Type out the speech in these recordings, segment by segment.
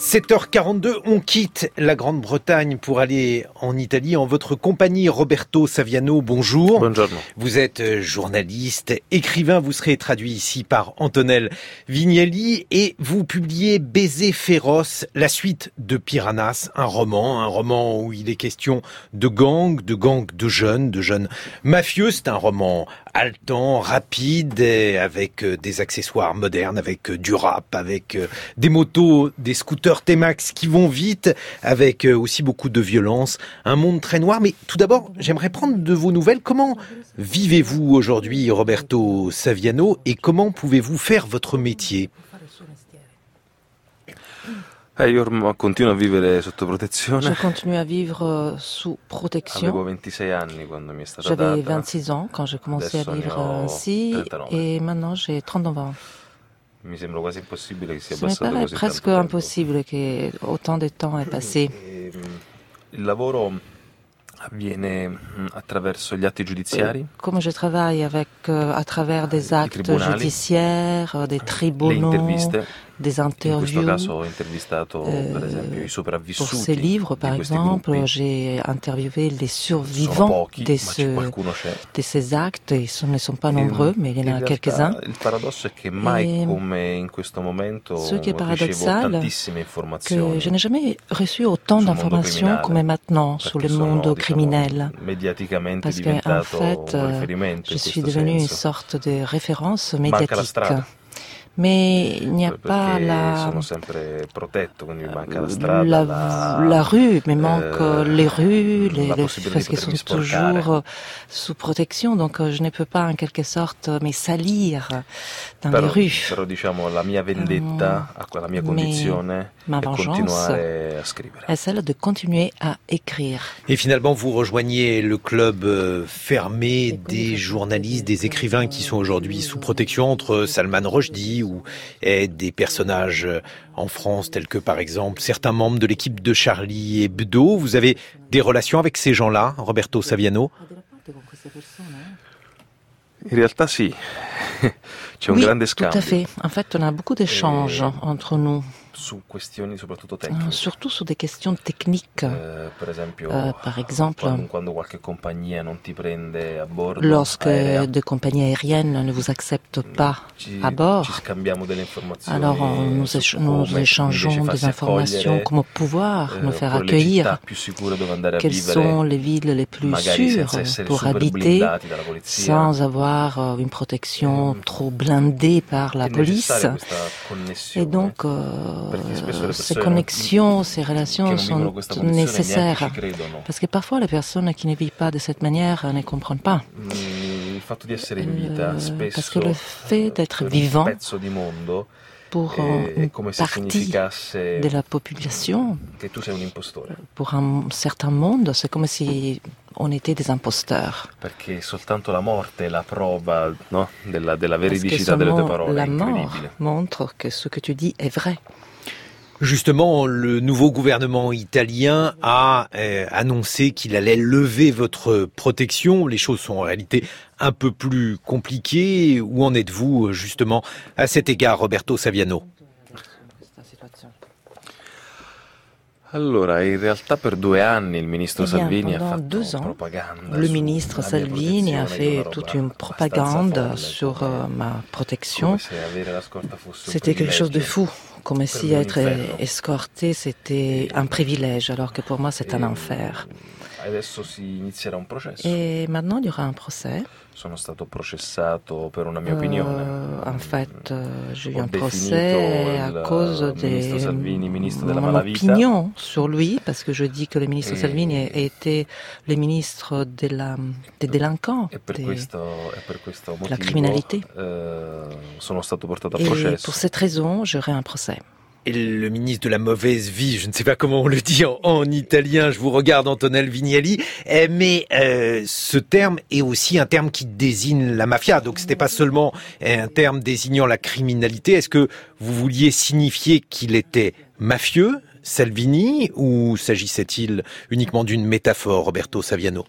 7h42, on quitte la Grande-Bretagne pour aller en Italie en votre compagnie. Roberto Saviano, bonjour. Buongiorno. Vous êtes journaliste, écrivain, vous serez traduit ici par Antonel Vignelli et vous publiez Baiser féroce, la suite de Piranhas, un roman où il est question de gangs de jeunes mafieux. C'est un roman haletant, rapide, avec des accessoires modernes, avec du rap, avec des motos, des scooters T-Max qui vont vite, avec aussi beaucoup de violence, un monde très noir. Mais tout d'abord, j'aimerais prendre de vos nouvelles. Comment vivez-vous aujourd'hui, Roberto Saviano, et comment pouvez-vous faire votre métier? Io continuo a vivere sotto protezione. Je continue à vivre sous protection. Avevo 26 anni quando mi è stata J'avais data. 26 ans quand j'ai commencé Adesso à ne vivre ho ainsi 39. et maintenant j'ai 39 ans. Mi sembra quasi impossibile che sia Ce me passato paraît così presque tanto tempo. impossible que autant de temps ait passé. Il lavoro avviene attraverso gli atti giudiziari, Comme je travaille à travers des actes tribunali, judiciaires, des le tribunaux, interviste. des In questo interviews. caso ho intervistato per esempio i Pour sopravvissuti ces livres, par di questi exemple, gruppi. j'ai interviewé les Sono survivants pochi, de, ma qualcuno c'è. de ces actes. Ils ne sont pas nombreux, mais il y en In a realtà quelques-uns. il paradosso è che mai E come in questo momento ce qui est ricevo paradoxal, tantissime que informazioni je n'ai jamais reçu autant sul mondo d'informations criminale, comme maintenant sur perché le sono, monde diciamo, criminel. mediaticamente Parce qu'en diventato fait, un riferimento je in suis questo devenue une senso. sorte de référence Manca la médiatique. strada. Mais il n'y a pas Perché sono sempre protetto, quindi mi manca la strada, la rue, mais manque les rues, la possibilità parce di qu'ils sont potermi sporcare. toujours sous protection, donc je ne peux pas en quelque sorte me salir dans Però, les rues. però diciamo la mia vendetta, la mia condizione ma è vengeance continuare a scrivere. est celle de continuer à écrire. Et finalement, vous rejoignez le club fermé des journalistes, des écrivains qui sont aujourd'hui sous protection, entre Salman Rushdie ou des personnages en France tels que par exemple certains membres de l'équipe de Charlie Hebdo. Vous avez des relations avec ces gens-là, Roberto Saviano? In realtà sì, c'è un Oui, grande tout scambio à fait. En fait, on a beaucoup d'échanges entre nous, su questioni soprattutto tecniche. surtout sur des questions techniques. Per esempio, Par exemple, quando qualche compagnia non ti prende a bordo lorsque aerea, des compagnies aériennes ne vous acceptent pas à bord, ci scambiamo delle informazioni alors nous su come échangeons invece des farsi informations, accogliere, comment pouvoir nous faire oppure le città accueillir, più sicure dove andare a quelles vivere, sont les villes les plus magari sûres senza essere pour super habiter blindati dalla polizia. sans avoir une protection trop blindée par la È police. necessaria questa connessione, Et donc, perché spesso le ces persone connexions, ces che relations non vivono sont questa condizione neanche nécessaires. ci credono. Parce que parfois, les personnes qui ne vivent pas de cette manière ne comprennent pas. Il fatto di essere in vita spesso parce que le fait d'être per un vivant pezzo di mondo pour è une come se partie significasse de la population, che tu sei un impostore, pour un certain monde, c'est comme si on était des imposteurs. perché soltanto la morte è la prova, no? della Parce que veridicità delle tue seulement parole, la è mort incredibile. montre que ce que tu dis est vrai. Justement, le nouveau gouvernement italien a annoncé qu'il allait lever votre protection. Les choses sont en réalité un peu plus compliquées. Où en êtes-vous justement à cet égard, Roberto Saviano? Allora, in realtà per 2 anni il ministro Salvini ha pendant fatto 2 ans, propaganda le sulla ministre mia Salvini a protezione, fait una toute roba une propagande abbastanza sur folle, ma protection. come se avere la scorta fosse un C'était quelque chose de privilegio. fou, comme si lui, un être inferno. escorté, c'était un privilège, alors que pour moi, c'est un enfer. Adesso si inizierà un processo. Et maintenant, il y aura un procès. Sono stato processato per una mia opinione. En fait, j'ai eu Ho un definito procès à il cause ministro de Salvini ministro della mon malavita. opinion sur lui, parce que je dis que le ministre Et- Salvini a été le ministre des délinquants, E per questo motivo la criminalité. sono stato portato a Et processo. pour cette raison, j'aurai un procès. Et le ministre de la mauvaise vie, je ne sais pas comment on le dit en italien, je vous regarde Antonel Vignelli, mais ce terme est aussi un terme qui désigne la mafia, donc c'était pas seulement un terme désignant la criminalité. Est-ce que vous vouliez signifier qu'il était mafieux, Salvini, ou s'agissait-il uniquement d'une métaphore, Roberto Saviano?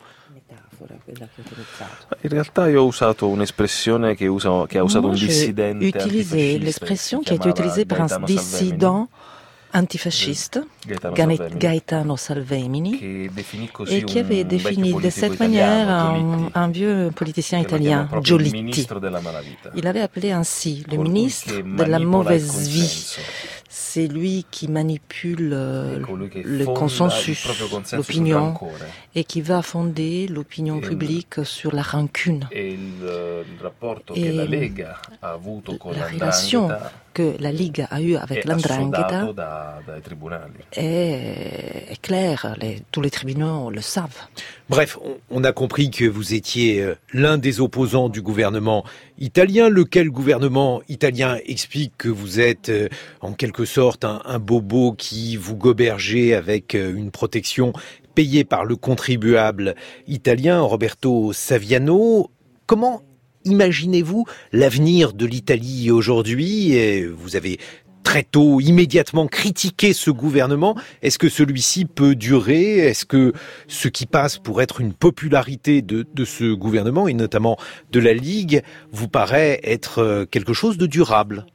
In realtà io ho usato un'espressione che ha usato un Moi, j'ai dissidente utilisé antifascista l'expression che qui a été si chiamava utilisée par un Gaetano Salvemini. dissident antifasciste, Gaetano Gaetano Salvemini, Salvemini, che definì così et qui avait un défini vecchio de cette politico manière italiano, un vieux politicien che lo chiamò italien, proprio il Giolitti. ministro della malavita, Il avait appelé ainsi le colui ministre che de la manipola il mauvaise vie. consenso, C'est lui qui manipule è colui che le fonda il consensus, proprio consenso sul l'opinion, rancore. et qui va fonder l'opinion publique sur la rancune. E il rapporto E che la Lega ha avuto con La relation l'Andrangheta que la Ligue a eue avec è l'Andrangheta assodato dai tribunali. est claire, tous les tribunaux le savent. Bref, on a compris que vous étiez l'un des opposants du gouvernement italien. Lequel gouvernement italien explique que vous êtes en quelque sorte un bobo qui vous gobergeait avec une protection payée par le contribuable italien, Roberto Saviano. Comment imaginez-vous l'avenir de l'Italie aujourd'hui? Vous avez très tôt, immédiatement critiqué ce gouvernement. Est-ce que celui-ci peut durer? Est-ce que ce qui passe pour être une popularité de ce gouvernement, et notamment de la Ligue, vous paraît être quelque chose de durable?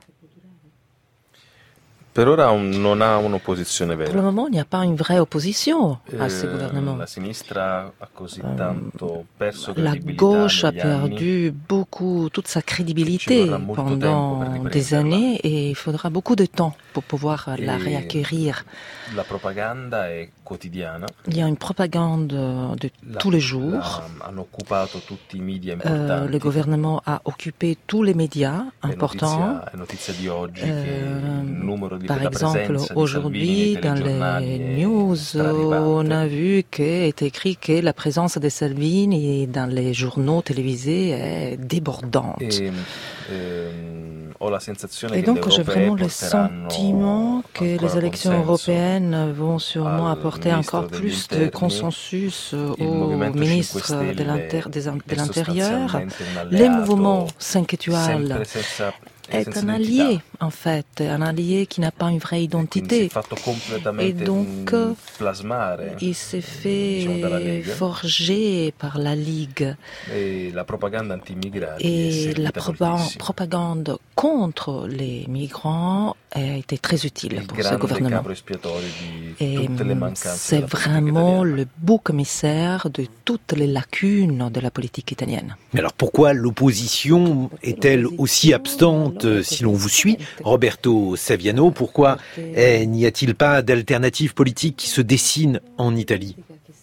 Per ora non ha un'opposizione Pour le vera. moment, il n'y a pas une vraie opposition à ce gouvernement. La sinistra ha così tanto perso La credibilità gauche a negli anni. perdu beaucoup, toute sa Ci crédibilité vorrà molto tempo per pendant riprenderla. des années et il faudra beaucoup de temps pour pouvoir la E réacquérir. La propaganda è quotidiana. Il y a une propagande de tous les jours. Hanno occupato tutti i media importanti. Le gouvernement a occupé tous les médias importants. È notizia di oggi che il numero di Par la exemple, presenza di aujourd'hui, Salvini nei dans les telegiornali è news, straripante. on a vu qu'est écrit que la présence de Salvini dans les journaux télévisés est débordante. Ho la sensazione Et che donc, le j'ai europee vraiment le porteranno sentiment que ancora les élections consenso européennes vont sûrement al apporter ministro encore degli plus de interni. consensus Il au Movimento 5 ministre Stelle de è l'Intérieur. sostanzialmente un Les alleato, mouvements 5 étoiles sempre senza est un identità. allié, en fait, un allié qui n'a pas une vraie Quindi si identité. è fatto completamente Et donc, plasmare Il s'est dalla fait Lega. forger par la Ligue. E la propaganda anti-immigrati è Et la servita moltissimo. propagande contre les migrants a été très utile Il pour ce grande gouvernement. capro espiatorio di Et tutte le mancanze c'est della politica vraiment italiana. le bouc émissaire de toutes les lacunes de la politique italienne. Mais alors pourquoi l'opposition est-elle aussi absente si l'on vous suit, Roberto Saviano? Pourquoi n'y a-t-il pas d'alternative politique qui se dessine en Italie?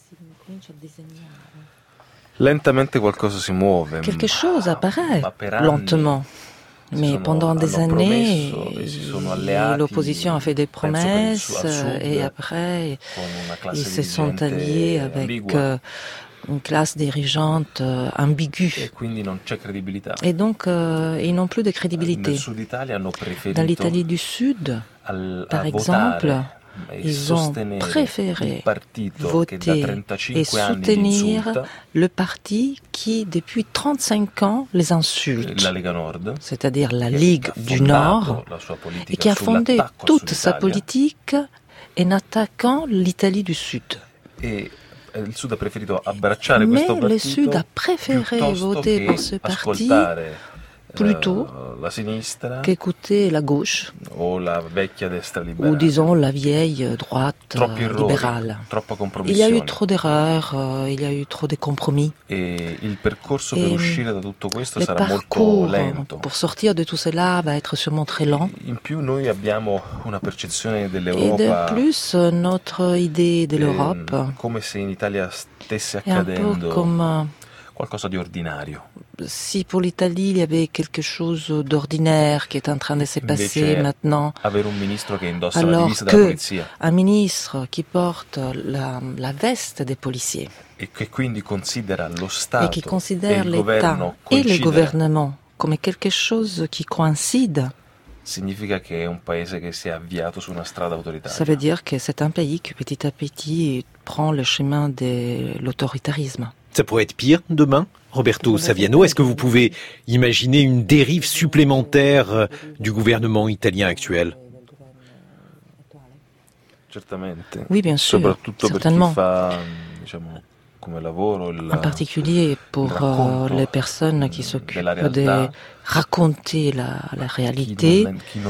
Lentamente qualcosa si muove. Quelque chose apparaît ma per anni lentement. Mais pendant des années, promesso e si sono alleati, l'opposition a fait des penso per promesses al sud, et après, con una classe ils se sont dirigente alliés avec ambigua, une classe dirigeante ambiguë. e quindi non c'è credibilità. Et donc, ils n'ont plus de crédibilité. Nel sud Italia hanno preferito Dans l'Italie du Sud, par a exemple, votare e ils ont sostenere préféré il partito che da voter 35 et anni li soutenir insulta, le parti qui, depuis 35 ans, les insulte, la Lega Nord, c'est-à-dire la che Ligue ha du fondato Nord, la sua politica et qui a fondé sull'attacco toute al sa Sud Italia. politique en attaquant l'Italie du Sud. E il Sud ha preferito abbracciare Mais questo le partito Sud a préféré piuttosto voter che pour ce parti ascoltare plutôt la sinistra qu'écouter la gauche, o la vecchia destra ou liberale. disons la vieille droite Troppi errori, libérale. troppa Il y a compromissione. eu trop d'erreurs, il y a eu trop de compromis. E il percorso per Et uscire da tutto questo Le sarà molto parcours lento. pour sortir de tout cela va être sûrement très lent. In più noi abbiamo una percezione Et dell'Europa de plus, notre idée de l'Europe come se in Italia stesse est un peu accadendo comme qualcosa di ordinario. si pour l'Italie il y avait quelque chose d'ordinaire qui est en train de se passer Invece, maintenant. avere un ministro che indossa la Alors divisa della que polizia un ministre qui porte la veste des policiers e che quindi considera lo et Stato qui e considère il l'État governo et le coincidere, gouvernement comme quelque chose qui coïncide, significa che è un paese che si è avviato su una strada ça autoritaria. veut dire que c'est un pays qui petit à petit prend le chemin de l'autoritarisme. Ça pourrait être pire demain, Roberto Saviano. Est-ce que vous pouvez imaginer une dérive supplémentaire du gouvernement italien actuel? Certamente. Oui, bien sûr, Soprattutto per chi certainement. fa, diciamo, en particulier pour les personnes qui s'occupent de raconter la réalité,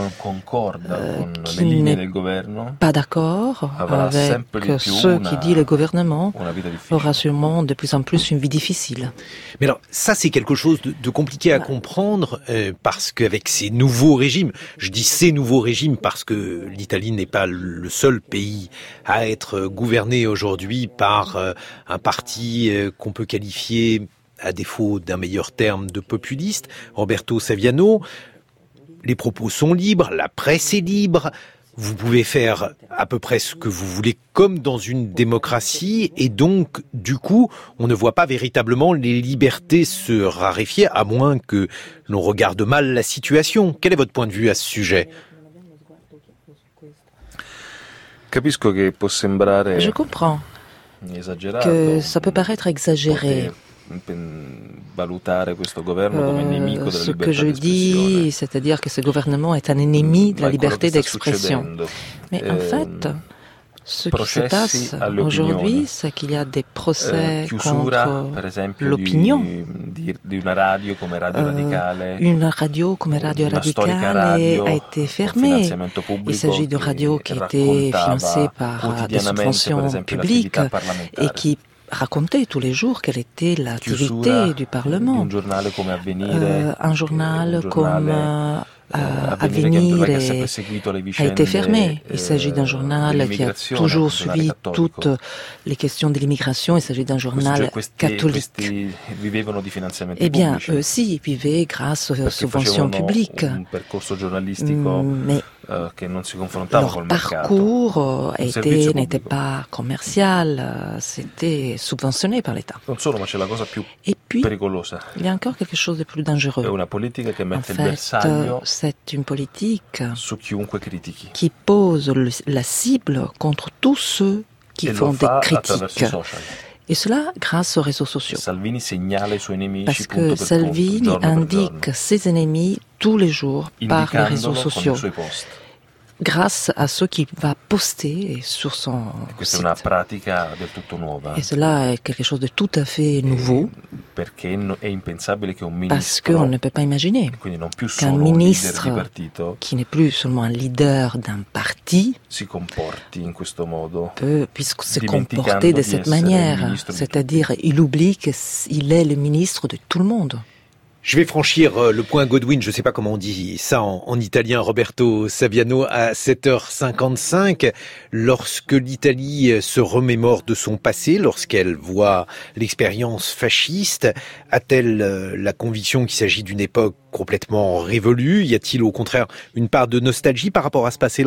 qui n'est pas d'accord avec ce qui dit le gouvernement, aura sûrement de plus en plus une vie difficile. Mais alors, ça c'est quelque chose de compliqué à comprendre, parce qu'avec ces nouveaux régimes, je dis ces nouveaux régimes parce que l'Italie n'est pas le seul pays à être gouverné aujourd'hui par un parti qu'on peut qualifier, à défaut d'un meilleur terme, de populiste, Roberto Saviano. Les propos sont libres, la presse est libre, vous pouvez faire à peu près ce que vous voulez comme dans une démocratie, et donc, du coup, on ne voit pas véritablement les libertés se raréfier, à moins que l'on regarde mal la situation. Quel est votre point de vue à ce sujet ? Je comprends que ça peut paraître exagéré. Ce que je dis, c'est-à-dire que ce gouvernement est un ennemi de la liberté d'expression. Mais en fait, ce qui se passe aujourd'hui, c'est qu'il y a des procès contre l'opinion. Une radio comme Radio Radicale a été fermée. Il s'agit d'une radio qui a été financée par des subventions publiques et qui racontait tous les jours quelle était l'activité du Parlement. Un journal comme Avenire a été fermé. Il s'agit d'un journal qui a toujours suivi toutes les questions de l'immigration. Il s'agit d'un journal catholique. Eh bien, eux aussi vivaient grâce aux subventions publiques. Mais leur parcours n'était pas commercial, c'était subventionné par l'État. Et puis, il y a encore quelque chose de plus dangereux. En fait, c'est une politique qui pose la cible contre tous ceux qui font des critiques. Et cela grâce aux réseaux sociaux. Parce que Salvini indique ses ennemis tous les jours par les réseaux sociaux, grâce à ce qu'il va poster sur son site. Et cela est quelque chose de tout à fait nouveau, parce qu'on ne peut pas imaginer qu'un ministre qui n'est plus seulement un leader d'un parti puisse se comporter de cette manière, c'est-à-dire il oublie qu'il est le ministre de tout le monde. Je vais franchir le point Godwin, je ne sais pas comment on dit ça en italien, Roberto Saviano, à 7h55, lorsque l'Italie se remémore de son passé, lorsqu'elle voit l'expérience fasciste, a-t-elle la conviction qu'il s'agit d'une époque complètement révolue ? Y a-t-il au contraire une part de nostalgie par rapport à ce passé-là ?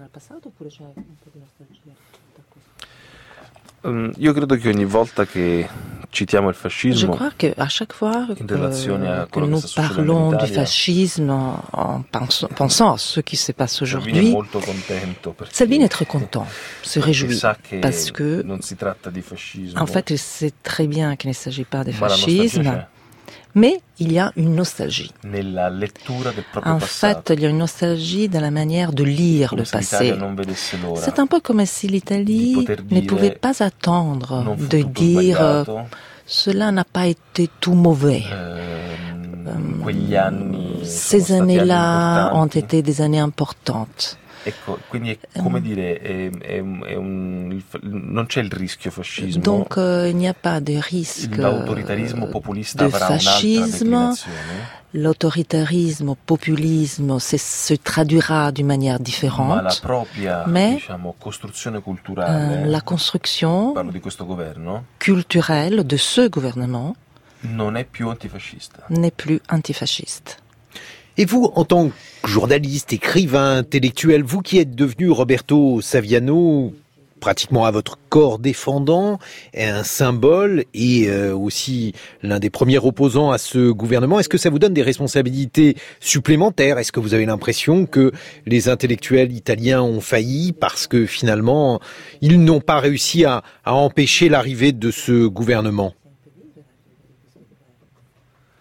Je crois qu'à chaque fois que nous parlons du fascisme en pensant à ce qui se passe aujourd'hui, Salvini est très content, se réjouit, parce que, en fait, il sait très bien qu'il ne s'agit pas de fascisme, mais il y a une nostalgie. En fait, il y a une nostalgie dans la manière de lire le passé. C'est un peu comme si l'Italie ne pouvait pas attendre de dire cela n'a pas été tout mauvais. Ces années-là ont été des années importantes. Donc il n'y a pas de risque de fascisme. L'autoritarisme, populisme se traduira d'une manière différente, mais la construction culturelle de ce gouvernement n'est plus antifasciste. Et vous, en tant que journaliste, écrivain, intellectuel, vous qui êtes devenu Roberto Saviano, pratiquement à votre corps défendant, est un symbole et aussi l'un des premiers opposants à ce gouvernement, est-ce que ça vous donne des responsabilités supplémentaires ? Est-ce que vous avez l'impression que les intellectuels italiens ont failli parce que finalement, ils n'ont pas réussi à empêcher l'arrivée de ce gouvernement ?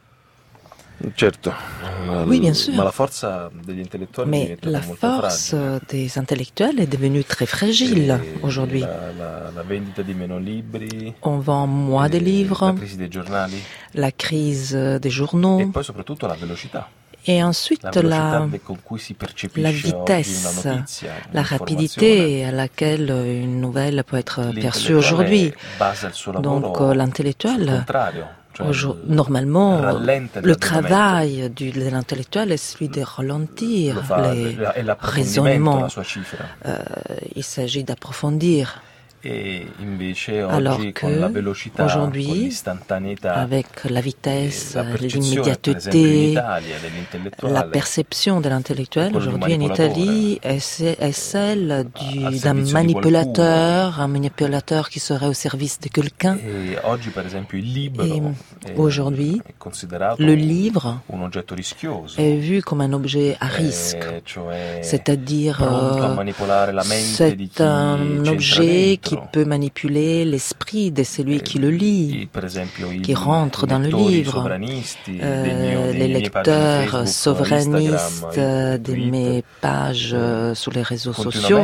Certo. Oui, bien sûr. Ma la forza degli intellettuali Mais la force des intellectuels est devenue très fragile aujourd'hui. La vendita di meno libri, on vend moins de livres, la crisi dei giornali, la crise des journaux, e poi soprattutto la velocità. Et ensuite la vitesse, la rapidité à laquelle une nouvelle peut être perçue aujourd'hui. Donc l'intellectuel, normalement, le travail de l'intellectuel est celui de ralentir les raisonnements. Il s'agit d'approfondir. Alors que aujourd'hui, avec la vitesse, l'immédiateté, la perception de l'intellectuel aujourd'hui en Italie est celle d'un manipulateur, un manipulateur qui serait au service de quelqu'un. Et aujourd'hui, le livre est vu comme un objet à risque, c'est-à-dire c'est un objet qui peut manipuler l'esprit de celui qui le lit, qui rentre dans le livre. Les lecteurs souverainistes de mes pages sur les réseaux sociaux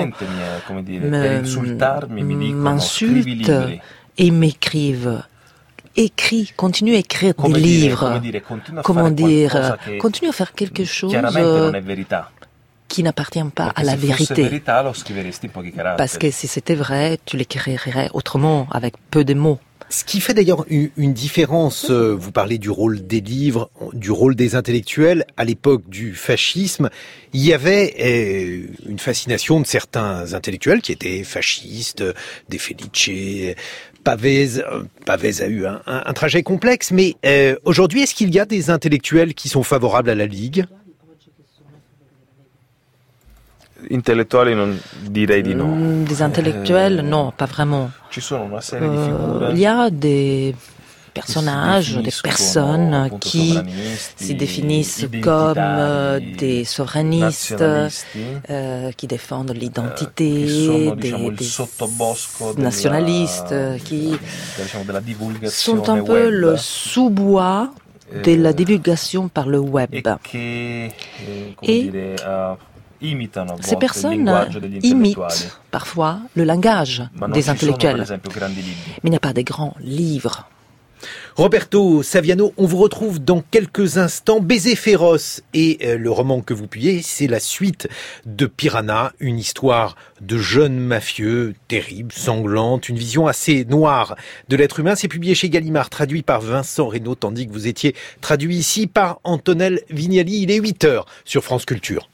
m'insultent et m'écrivent. Continue à écrire des livres. Comment dire, continue à faire quelque chose qui n'appartient pas à la vérité. Parce que si c'était vrai, tu l'écrirais autrement, avec peu de mots. Ce qui fait d'ailleurs une différence, vous parlez du rôle des livres, du rôle des intellectuels. À l'époque du fascisme, il y avait une fascination de certains intellectuels qui étaient fascistes, des Felice, Pavese. Pavese a eu un trajet complexe, mais aujourd'hui, est-ce qu'il y a des intellectuels qui sont favorables à la Ligue ? Intellettuali, non direi di no. Des intellectuels, non, pas vraiment. Ci sono una serie di figure. Il y a des personnages, des personnes qui se définissent comme des souverainistes, qui défendent l'identité, des nationalistes, qui sont un peu le sous-bois de la divulgation par le web. Et ces personnes imitent parfois le langage des intellectuels, mais il n'y a pas de grands livres. Roberto Saviano, on vous retrouve dans quelques instants. Baiser féroce et le roman que vous publiez, c'est la suite de Piranha, une histoire de jeunes mafieux, terrible, sanglante, une vision assez noire de l'être humain. C'est publié chez Gallimard, traduit par Vincent Reynaud, tandis que vous étiez traduit ici par Antonel Vignali. Il est 8h sur France Culture.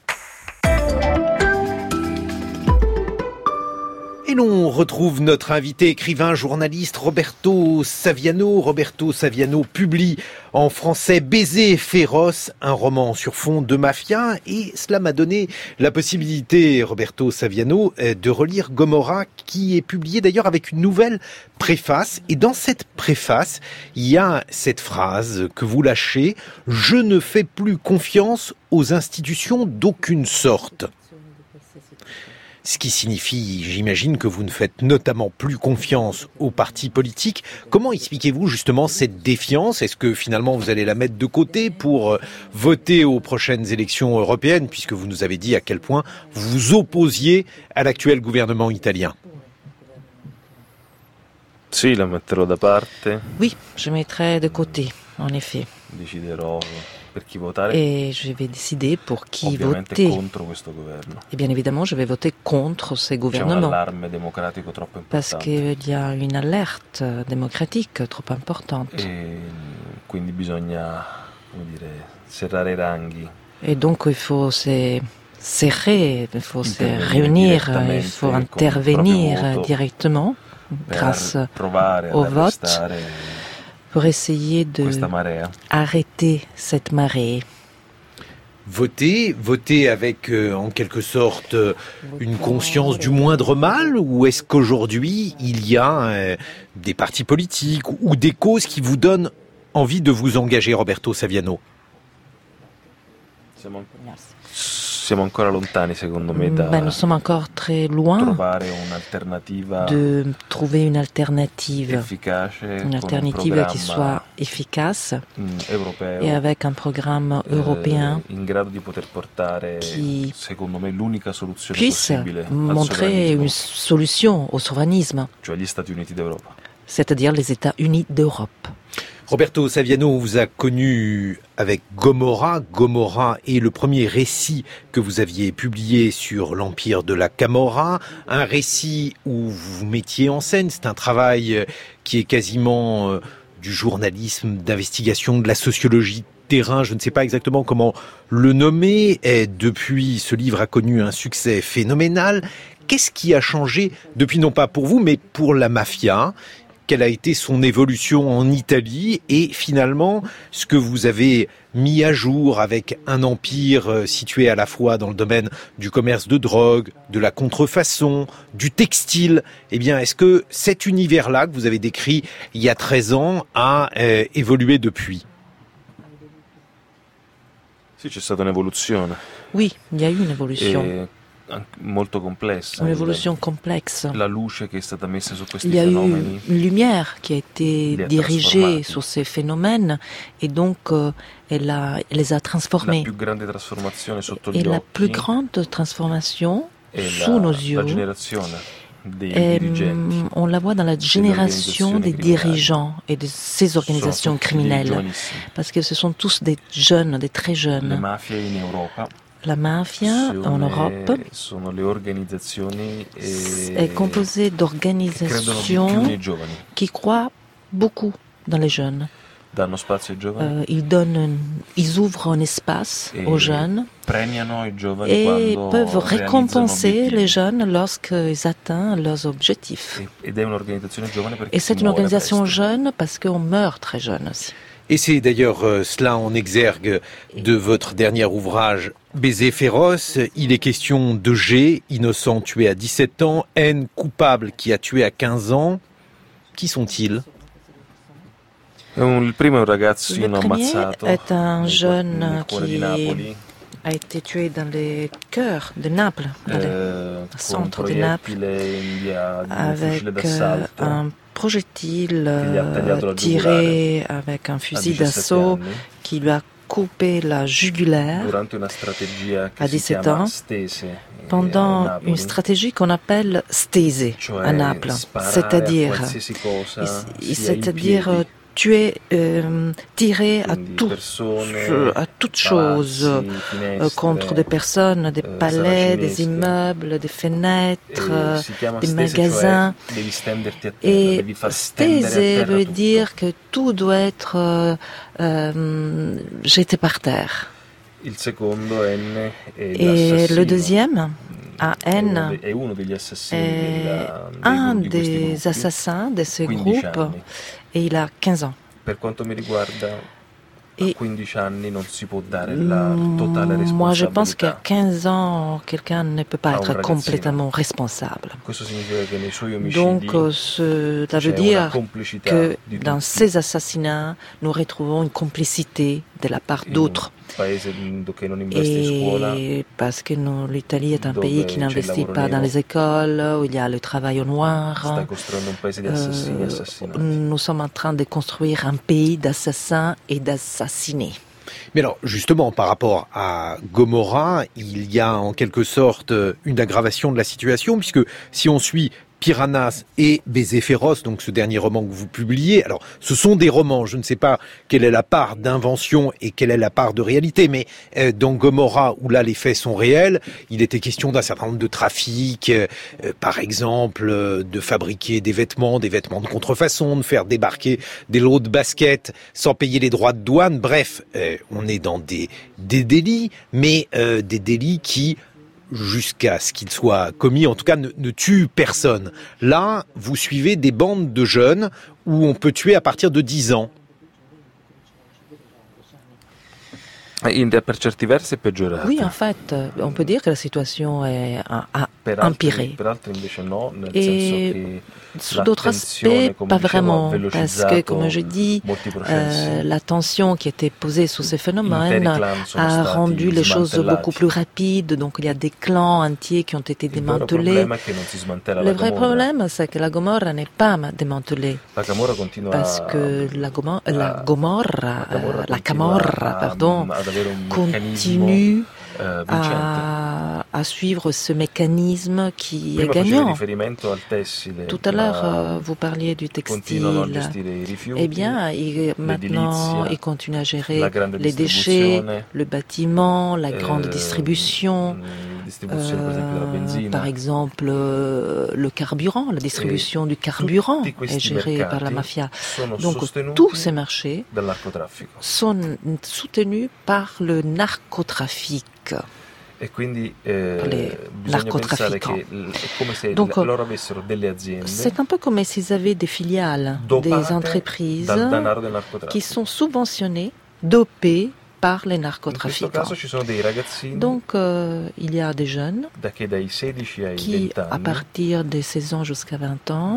Et l'on retrouve notre invité, écrivain, journaliste Roberto Saviano. Roberto Saviano publie en français Baiser féroce, un roman sur fond de mafia. Et cela m'a donné la possibilité, Roberto Saviano, de relire Gomorrah, qui est publié d'ailleurs avec une nouvelle préface. Et dans cette préface, il y a cette phrase que vous lâchez: « Je ne fais plus confiance aux institutions d'aucune sorte ». Ce qui signifie, j'imagine, que vous ne faites notamment plus confiance aux partis politiques. Comment expliquez-vous justement cette défiance ? Est-ce que finalement vous allez la mettre de côté pour voter aux prochaines élections européennes, puisque vous nous avez dit à quel point vous vous opposiez à l'actuel gouvernement italien ? Sì, la metterò da parte. Oui, je mettrai de côté, en effet. Deciderò per chi votare. Et je vais décider pour qui voter. Contro questo governo. Et bien évidemment, je vais voter contre ces gouvernements. C'è un allarme democratico troppo importante. Parce qu'il y a une alerte démocratique trop importante. E quindi bisogna, come dire, serrare i ranghi. Et donc il faut se serrer, il faut se réunir, il faut intervenir directement grâce au vote pour essayer de arrêter cette marée. Voter avec en quelque sorte une conscience du moindre mal, ou est-ce qu'aujourd'hui il y a des partis politiques ou des causes qui vous donnent envie de vous engager, Roberto Saviano ? Siamo ancora lontani, secondo me, nous sommes encore très loin de trouver une alternative qui soit efficace et avec un programme européen qui puisse montrer une solution au souverainisme, c'est-à-dire les États-Unis d'Europe. Roberto Saviano vous a connu avec Gomorra. Gomorra est le premier récit que vous aviez publié sur l'empire de la Camorra, un récit où vous vous mettiez en scène. C'est un travail qui est quasiment du journalisme, d'investigation, de la sociologie terrain, je ne sais pas exactement comment le nommer. Et depuis, ce livre a connu un succès phénoménal. Qu'est-ce qui a changé depuis, non pas pour vous, mais pour la mafia ? Quelle a été son évolution en Italie et finalement ce que vous avez mis à jour avec un empire situé à la fois dans le domaine du commerce de drogue, de la contrefaçon, du textile. Eh bien, est-ce que cet univers-là que vous avez décrit il y a 13 ans a évolué depuis ? Sì, c'è stata un'evoluzione. Oui, il y a eu une évolution. Molto complessa. Un'évolution complexe. La luce che è stata messa su questi Il y a fenomeni. Eu une lumière qui a été dirigée sur ces phénomènes et donc elle les a transformés. La più grande trasformazione sotto gli occhi. Et la plus grande transformation sous nos yeux. On la voit dans la génération des dirigeants et de ces organisations criminelles. Parce que ce sont tous des jeunes, des très jeunes. Le mafie in Europa. La mafia en Europe est composée d'organisations qui croient beaucoup dans les jeunes. Ils ouvrent un espace aux jeunes et peuvent récompenser les jeunes lorsqu'ils atteignent leurs objectifs. Et c'est une organisation jeune parce qu'on meurt très jeune aussi. Et c'est d'ailleurs cela en exergue de votre dernier ouvrage, Baiser féroce. Il est question de G, innocent tué à 17 ans, N, coupable qui a tué à 15 ans. Qui sont-ils ? Le premier est un jeune qui a été tué dans le cœur de Naples, dans le centre de Naples, avec un projectile tiré avec un fusil d'assaut qui lui a coupé la jugulaire à 17 ans pendant une stratégie qu'on appelle stese à Naples, c'est-à-dire tuer, tirer à toute chose, contre des personnes, des palais, des immeubles, des fenêtres, des magasins. Et stese veut dire que tout doit être jeté par terre. Et le deuxième, AN, est un des assassins de ce groupe et il a 15 ans. Et moi, je pense qu'à 15 ans, quelqu'un ne peut pas être complètement responsable. Donc, cela veut dire que dans ces assassinats, nous retrouvons une complicité de la part d'autres. Et parce que l'Italie est un pays qui n'investit pas dans les écoles, où il y a le travail au noir. Nous sommes en train de construire un pays d'assassins et d'assassinés. Mais alors, justement, par rapport à Gomorra, il y a en quelque sorte une aggravation de la situation, puisque si on suit Piranhas et Baiser féroce, donc ce dernier roman que vous publiez. Alors, ce sont des romans, je ne sais pas quelle est la part d'invention et quelle est la part de réalité, mais dans Gomorra, où là les faits sont réels, il était question d'un certain nombre de trafics, par exemple, de fabriquer des vêtements de contrefaçon, de faire débarquer des lots de baskets sans payer les droits de douane. Bref, on est dans des délits, mais des délits qui, jusqu'à ce qu'il soit commis, en tout cas ne tue personne. Là, vous suivez des bandes de jeunes où on peut tuer à partir de 10 ans. Per certi versi è peggiorata. Oui, en fait, on peut dire que la situation a empiré. Per altri invece no, nel Et senso che sous d'autres aspects, pas vraiment, parce que, comme je dis, la tension qui était posée sur ces phénomènes a rendu les choses beaucoup plus rapides, donc il y a des clans entiers qui ont été démantelés. Le vrai problème, c'est que la Gomorra n'est pas démantelée, parce que la Camorra, continue à suivre ce mécanisme qui est gagnant. Tout à l'heure, vous parliez du textile. Eh bien, maintenant, ils continuent à gérer les déchets, le bâtiment, la grande distribution, par exemple, le carburant, la distribution du carburant est gérée par la mafia. Donc, tous ces marchés sont soutenus par le narcotrafic. E quindi Donc, c'est un peu comme s'ils avaient des filiales, des entreprises qui sont subventionnées, dopées par les narcotrafiquants. Donc, il y a des jeunes qui, à partir de 16 ans jusqu'à 20 ans,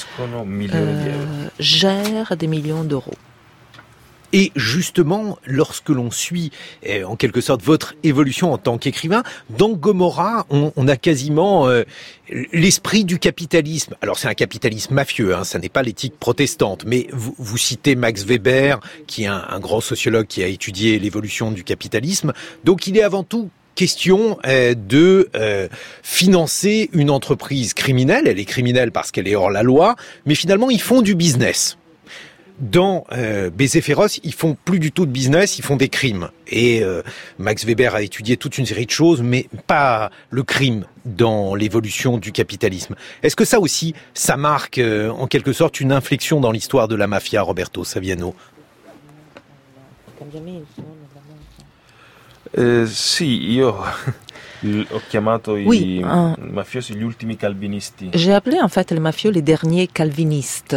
gèrent des millions d'euros. Et justement, lorsque l'on suit en quelque sorte votre évolution en tant qu'écrivain, dans Gomorra, on a quasiment l'esprit du capitalisme. Alors c'est un capitalisme mafieux, ça n'est pas l'éthique protestante, mais vous citez Max Weber, qui est un grand sociologue qui a étudié l'évolution du capitalisme. Donc il est avant tout question de financer une entreprise criminelle. Elle est criminelle parce qu'elle est hors la loi, mais finalement ils font du business. Dans Baiser féroce, ils font plus du tout de business, ils font des crimes. Et Max Weber a étudié toute une série de choses, mais pas le crime dans l'évolution du capitalisme. Est-ce que ça aussi, ça marque en quelque sorte une inflexion dans l'histoire de la mafia, Roberto Saviano? Sì, io ho chiamato i mafiosi gli ultimi calvinisti. J'ai appelé en fait les mafieux les derniers calvinistes.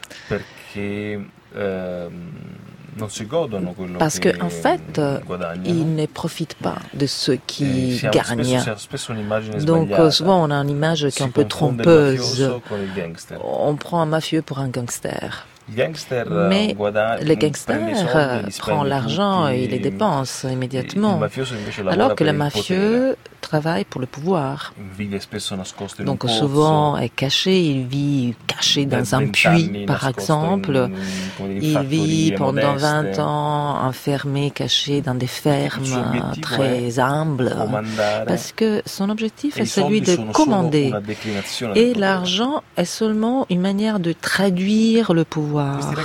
Parce que en fait, ils ne profitent pas de ce qui gagnent. Donc souvent on a une image qui est un peu trompeuse. On prend un mafieux pour un gangster. Mais le gangster prend l'argent et il les dépense immédiatement, alors que le mafieux travaille pour le pouvoir. Donc souvent est caché, il vit caché dans un puits par exemple, il vit pendant 20 ans enfermé, caché dans des fermes très humbles, parce que son objectif est celui de commander, et l'argent est seulement une manière de traduire le pouvoir.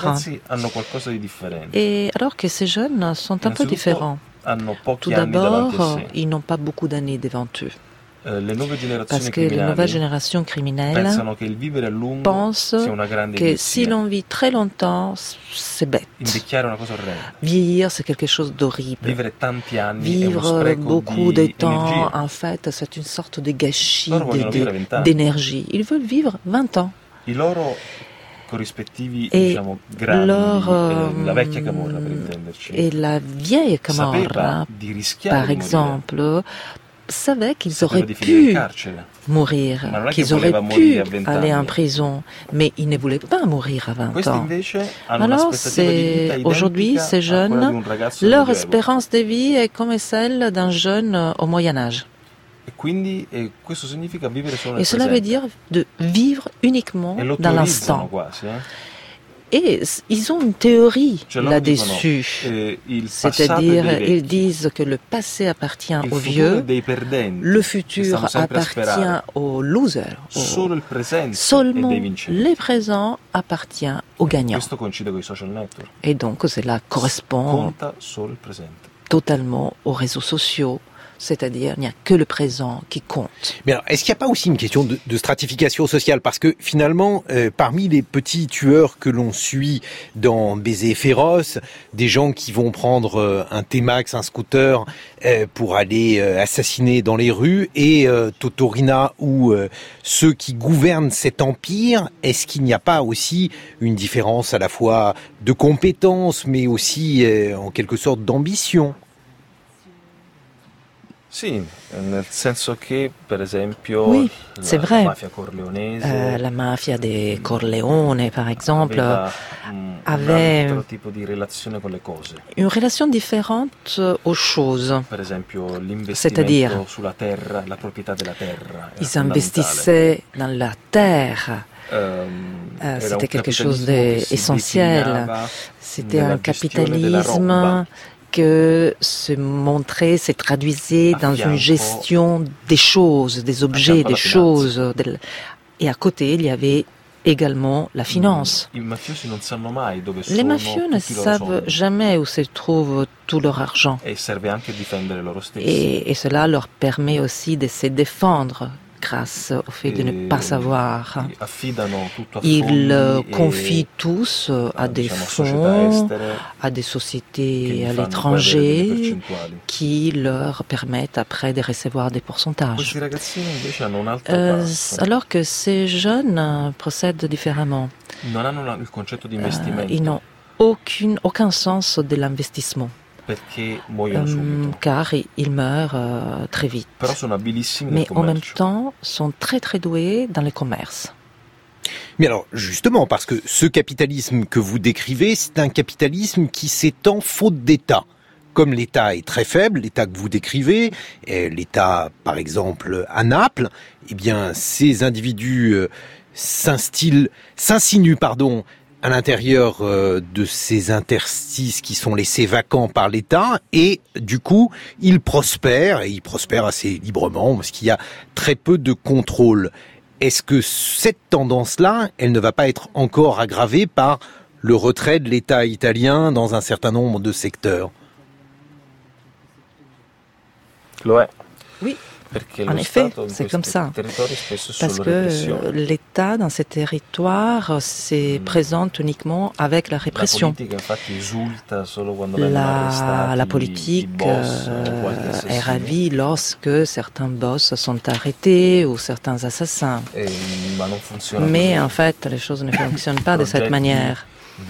Et alors que ces jeunes sont un peu différents. Tout d'abord, ils n'ont pas beaucoup d'années devant eux. Parce que les nouvelles générations criminelles pensent que si l'on vit très longtemps, c'est bête. Vieillir, c'est quelque chose d'horrible. Vivre beaucoup de temps, en fait, c'est une sorte de gâchis d'énergie. Ils veulent vivre 20 ans. Et la vieille Camorra, par exemple, savait qu'ils auraient pu mourir, qu'ils auraient pu aller en prison, mais ils ne voulaient pas mourir à 20 ans. Alors, aujourd'hui, ces jeunes, leur espérance de vie est comme celle d'un jeune au Moyen-Âge. Et cela veut dire de vivre uniquement dans l'instant. Et ils ont une théorie là-dessus. C'est-à-dire, ils disent que le passé appartient aux vieux, le futur appartient aux losers. Seulement le présent appartient aux gagnants. Et donc, cela correspond totalement aux réseaux sociaux. C'est-à-dire, il n'y a que le présent qui compte. Mais alors, est-ce qu'il n'y a pas aussi une question de stratification sociale? Parce que finalement, parmi les petits tueurs que l'on suit dans Baiser féroce, des gens qui vont prendre un T-Max, un scooter, pour aller assassiner dans les rues, et Totorina ou ceux qui gouvernent cet empire, est-ce qu'il n'y a pas aussi une différence à la fois de compétences, mais aussi en quelque sorte d'ambition? Sì, nel senso che, per esempio, oui, c'est vrai. La mafia corleonese, la mafia des Corleone, par exemple, avait un altro tipo di relazione con le cose. Une relation différente aux choses. Per esempio, l'investimento sulla terra, la proprietà della terra. Ils investissaient dans la terre. C'était quelque chose d'essentiel. C'était un capitalisme que se montrait, se traduisait dans une gestion des choses, des objets, des choses. Et à côté, il y avait également la finance. Les mafieux ne savent jamais où se trouve tout leur argent. Et cela leur permet aussi de se défendre grâce au fait de ne pas savoir. Ils confient tous à des fonds, à des sociétés à l'étranger qui leur permettent après de recevoir des pourcentages. Alors que ces jeunes procèdent différemment. Ils n'ont aucun sens de l'investissement. Car ils meurent très vite. Mais en même temps, sont très très doués dans le commerce. Mais alors, justement, parce que ce capitalisme que vous décrivez, c'est un capitalisme qui s'étend faute d'État. Comme l'État est très faible, l'État que vous décrivez, l'État, par exemple, à Naples, eh bien, ces individus s'insinuent, à l'intérieur de ces interstices qui sont laissés vacants par l'État, et du coup, ils prospèrent assez librement, parce qu'il y a très peu de contrôle. Est-ce que cette tendance-là, elle ne va pas être encore aggravée par le retrait de l'État italien dans un certain nombre de secteurs? Oui. En effet, c'est comme ça. Parce que l'État, dans ces territoires, se présente uniquement avec la répression. La politique est ravie lorsque certains boss sont arrêtés ou certains assassins. Mais en fait, les choses ne fonctionnent pas de cette manière.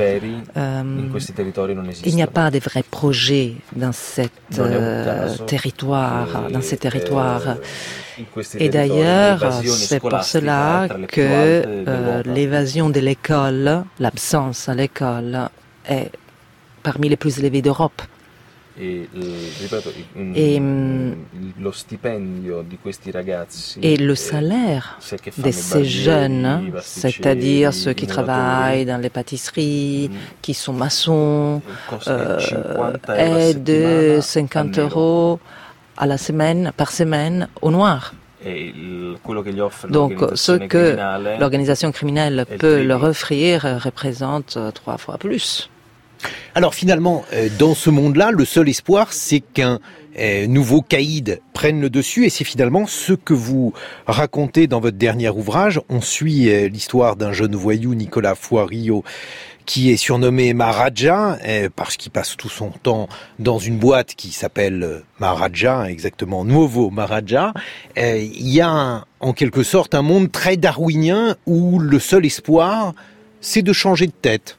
Il n'y a pas de vrais projets dans ces territoires. Et d'ailleurs, c'est pour cela que l'évasion de l'école, l'absence à l'école, est parmi les plus élevées d'Europe. Et le salaire de ces jeunes, c'est-à-dire ceux qui travaillent dans les pâtisseries, qui sont maçons, est de 50 € à la semaine, par semaine, au noir. Donc, ce que l'organisation criminelle peut leur offrir représente 3 fois plus. Alors finalement, dans ce monde-là, le seul espoir, c'est qu'un nouveau caïd prenne le dessus, et c'est finalement ce que vous racontez dans votre dernier ouvrage. On suit l'histoire d'un jeune voyou, Nicolas Fuario, qui est surnommé Maharaja, parce qu'il passe tout son temps dans une boîte qui s'appelle Maharaja, exactement, Nuovo Maharaja. Il y a en quelque sorte un monde très darwinien où le seul espoir, c'est de changer de tête.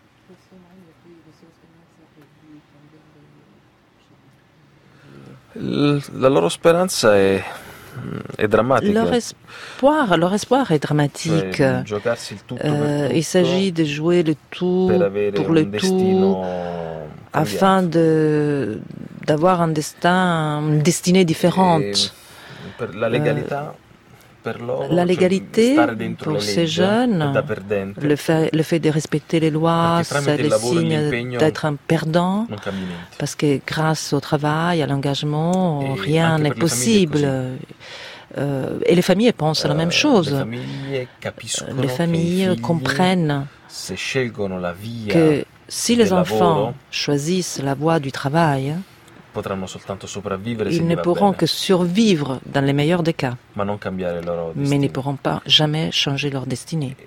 La loro speranza è drammatica. Leur espoir est dramatique. Il s'agit de jouer le tout pour le tout afin d'avoir une destinée différente. La légalité, pour ces jeunes, le fait de respecter les lois, c'est le signe d'être un perdant, parce que grâce au travail, à l'engagement, rien n'est possible. Et les familles pensent la même chose. Les familles comprennent que si les enfants choisissent la voie du travail, ils ne pourront que survivre dans les meilleurs des cas, mais ne pourront pas jamais changer leur destinée.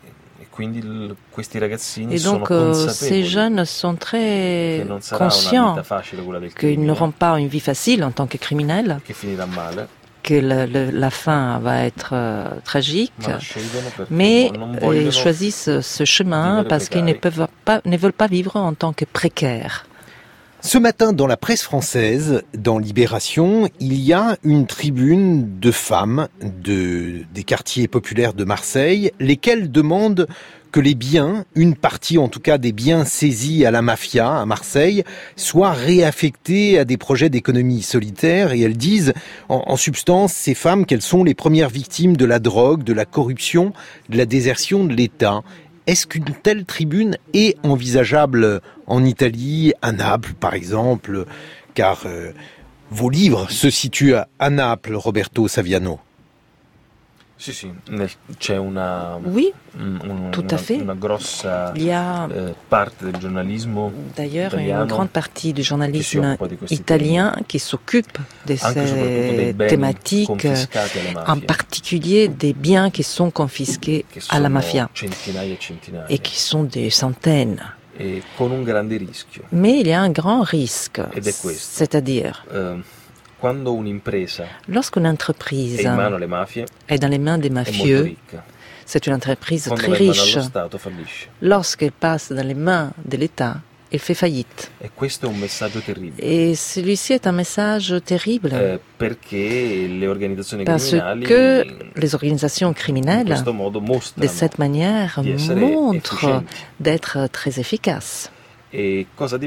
Et donc, ces jeunes sont très conscients qu'ils n'auront pas une vie facile en tant que criminels, que la fin va être tragique, mais ils choisissent ce chemin parce qu'ils ne veulent pas vivre en tant que précaires. Ce matin, dans la presse française, dans Libération, il y a une tribune de femmes des quartiers populaires de Marseille, lesquelles demandent que les biens, une partie en tout cas des biens saisis à la mafia à Marseille, soient réaffectés à des projets d'économie solitaire. Et elles disent, en substance, ces femmes, qu'elles sont les premières victimes de la drogue, de la corruption, de la désertion de l'État. Est-ce qu'une telle tribune est envisageable en Italie, à Naples par exemple, car vos livres se situent à Naples, Roberto Saviano? Oui, tout à fait. Il y a d'ailleurs une grande partie du journalisme italien qui s'occupe de ces thématiques, en particulier des biens qui sont confisqués à la mafia et qui sont des centaines. Mais il y a un grand risque, c'est-à-dire lorsqu'une entreprise est dans les mains des mafieux, c'est une entreprise très riche. Lorsqu'elle passe dans les mains de l'État, elle fait faillite. Et celui-ci est un message terrible. Parce que les organisations criminelles, de cette manière, montrent d'être très efficaces. Et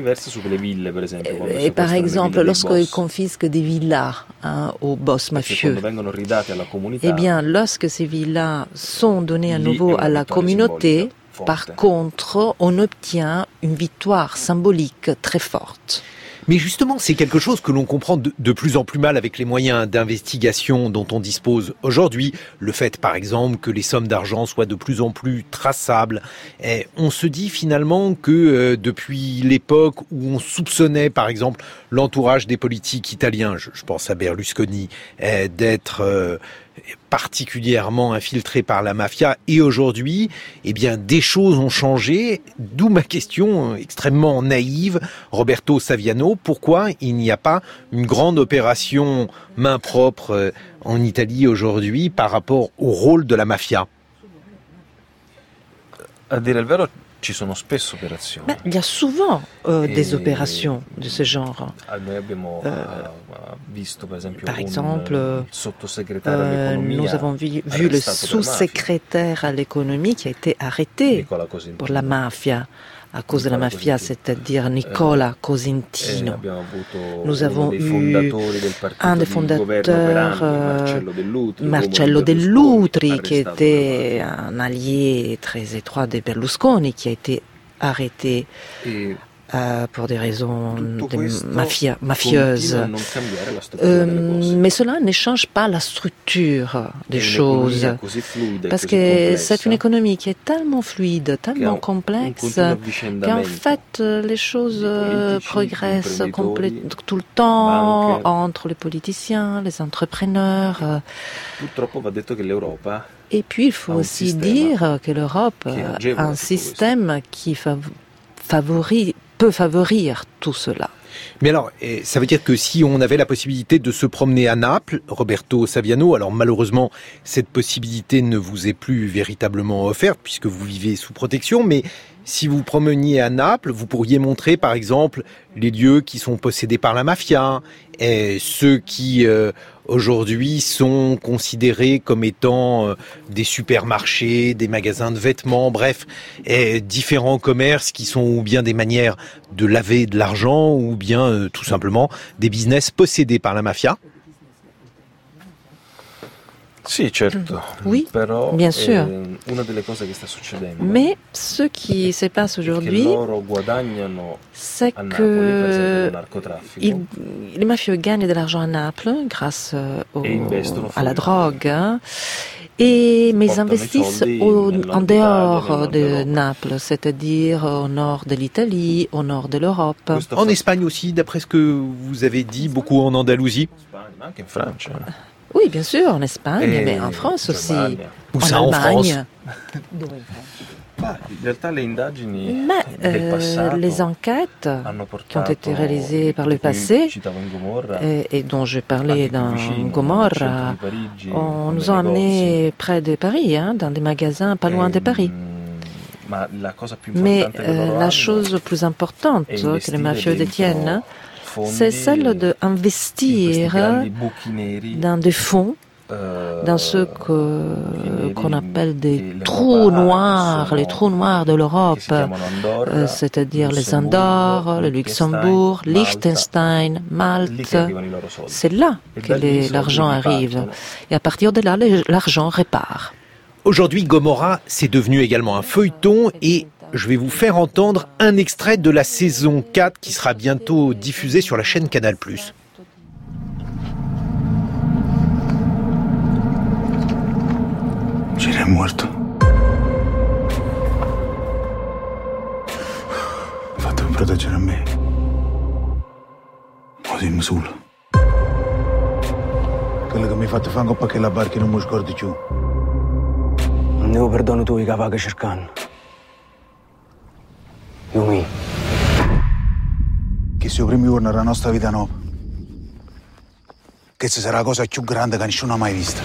par exemple, lorsqu'ils confisquent des villas aux boss mafieux, eh bien, lorsque ces villas sont données à nouveau à la communauté, par contre, on obtient une victoire symbolique très forte. Mais justement, c'est quelque chose que l'on comprend de plus en plus mal avec les moyens d'investigation dont on dispose aujourd'hui. Le fait, par exemple, que les sommes d'argent soient de plus en plus traçables. Et on se dit finalement que depuis l'époque où on soupçonnait, par exemple, l'entourage des politiques italiens, je pense à Berlusconi, d'être particulièrement infiltré par la mafia, et aujourd'hui, eh bien, des choses ont changé, d'où ma question extrêmement naïve, Roberto Saviano, pourquoi il n'y a pas une grande opération main propre en Italie aujourd'hui par rapport au rôle de la mafia? A dire il vero, il y a souvent des opérations de ce genre. Par exemple, nous avons vu le sous-secrétaire à l'économie qui a été arrêté pour la mafia, à cause de la mafia, c'est-à-dire Nicola Cosentino. Nous avons eu un des fondateurs, Marcello Dell'Utri, qui était un allié très étroit de Berlusconi, qui a été arrêté pour des raisons mafieuses. Mais cela ne change pas la structure des choses, parce que c'est une économie qui est tellement fluide, tellement complexe, qu'en fait les choses progressent tout le temps entre les politiciens, les entrepreneurs. Et puis il faut aussi dire que l'Europe a un système qui peut favorir tout cela. Mais alors, ça veut dire que si on avait la possibilité de se promener à Naples, Roberto Saviano, alors malheureusement, cette possibilité ne vous est plus véritablement offerte puisque vous vivez sous protection, mais si vous promeniez à Naples, vous pourriez montrer par exemple les lieux qui sont possédés par la mafia, et ceux qui aujourd'hui sont considérés comme étant des supermarchés, des magasins de vêtements, bref, différents commerces qui sont ou bien des manières de laver de l'argent ou bien tout simplement des business possédés par la mafia. Oui, bien sûr. Mais ce qui se passe aujourd'hui, c'est que les mafieux gagnent de l'argent à Naples grâce à la drogue, mais ils investissent en dehors de Naples, c'est-à-dire au nord de l'Italie, au nord de l'Europe. En Espagne aussi, d'après ce que vous avez dit, beaucoup en Andalousie. Oui, bien sûr, en Espagne, mais en France aussi. Où ça, en France? Les enquêtes qui ont été réalisées par le passé et dont je parlais dans Gomorra, nous ont amenés près de Paris, dans des magasins pas loin de Paris. Mais la chose plus importante que les mafieux détiennent, c'est celle d'investir dans des fonds, dans ce qu'on appelle des trous noirs, les trous noirs de l'Europe, c'est-à-dire les Andorre, le Luxembourg, Liechtenstein, Malte. C'est là que l'argent arrive. Et à partir de là, l'argent répare. Aujourd'hui, Gomorrah, c'est devenu également un feuilleton et je vais vous faire entendre un extrait de la saison 4 qui sera bientôt diffusée sur la chaîne Canal+. Ciro è morto. Mi ha fatto per proteggere me. Mo dimmi solo. Quello che mi ha fatto fare un po' che la barca non mi scordi più. Non devo perdono tu, che va cercando. Io mi. Che sia il primo giorno della nostra vita nuova. Questa sarà la cosa più grande che nessuno ha mai vista.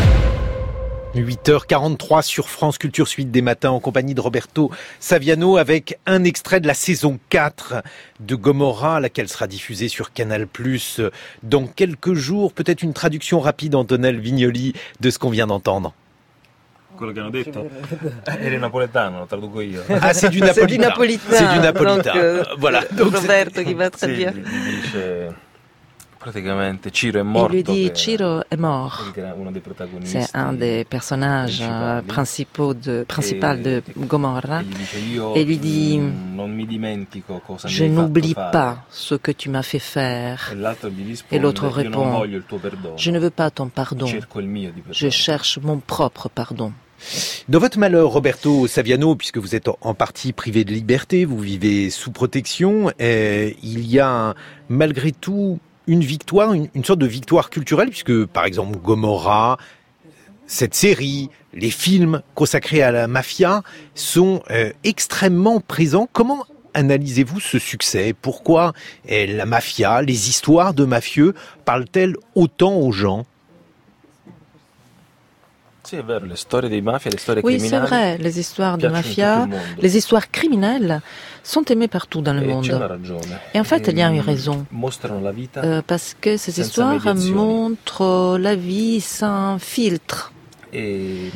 8h43 sur France Culture Suite des matins en compagnie de Roberto Saviano avec un extrait de la saison 4 de Gomorrah, laquelle sera diffusée sur Canal+ dans quelques jours. Peut-être une traduction rapide, Antonel Vignoli, de ce qu'on vient d'entendre. Quello che hanno detto era napoletano, lo traduco io. Ah, c'est du napolitain. C'est du napolitain. Voilà. Donc Roberto qui va très bien. Il lui dit Ciro est mort. C'est un des personnages principaux de Gomorrah. Et lui dit je n'oublie pas ce que tu m'as fait faire. Et l'autre répond je ne veux pas ton pardon. Je cherche mon propre pardon. Dans votre malheur, Roberto Saviano, puisque vous êtes en partie privé de liberté, vous vivez sous protection, il y a malgré tout une victoire, une sorte de victoire culturelle, puisque par exemple Gomorrah, cette série, les films consacrés à la mafia sont extrêmement présents. Comment analysez-vous ce succès ? Pourquoi la mafia, les histoires de mafieux parlent-elles autant aux gens ? Oui, c'est vrai, les histoires de mafia, les histoires criminelles sont aimées partout dans le monde. Et en fait, il y a une raison. Parce que ces histoires montrent la vie sans filtre. Et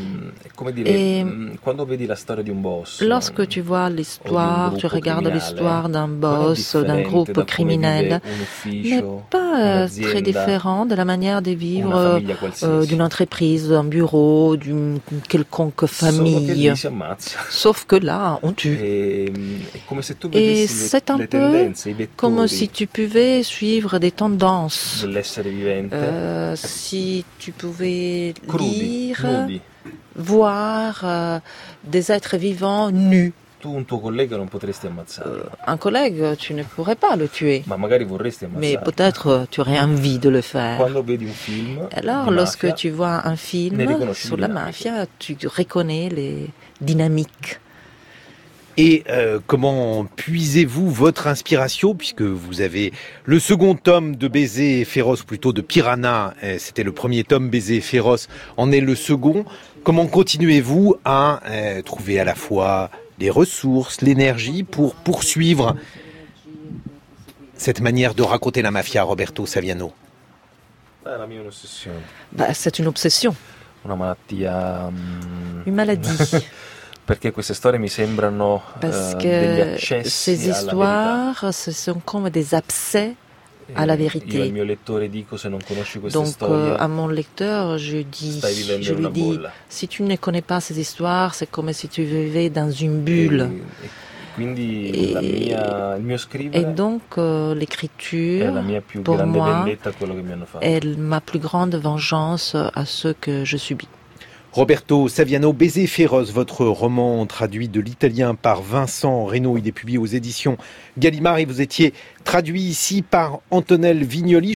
lorsque tu vois l'histoire, tu regardes l'histoire d'un boss, d'un groupe criminel, n'est pas très différent de la manière de vivre d'une entreprise, d'un bureau, d'une quelconque famille. Sauf que là, on tue. Et c'est un peu comme si tu pouvais suivre des tendances. Si tu pouvais lire, voir des êtres vivants nus. Un collègue, tu ne pourrais pas le tuer. Mais peut-être tu aurais envie de le faire. Alors, lorsque tu vois un film sur la mafia, tu reconnais les dynamiques. Et comment puisez-vous votre inspiration, puisque vous avez le second tome de Baiser féroce, plutôt de Piranha, c'était le premier tome, Baiser féroce en est le second. Comment continuez-vous à trouver à la fois les ressources, l'énergie pour poursuivre cette manière de raconter la mafia, Roberto Saviano ? C'est une obsession. Une maladie. Parce que ces histoires, ce sont comme des abcès à la vérité. Donc, à mon lecteur, je lui dis, si tu ne connais pas ces histoires, c'est comme si tu vivais dans une bulle. Et donc, l'écriture, pour moi, est ma plus grande vengeance à ce que je subis. Roberto Saviano, Baiser féroce, votre roman traduit de l'italien par Vincent Reynaud. Il est publié aux éditions Gallimard et vous étiez traduit ici par Antonel Vignoli.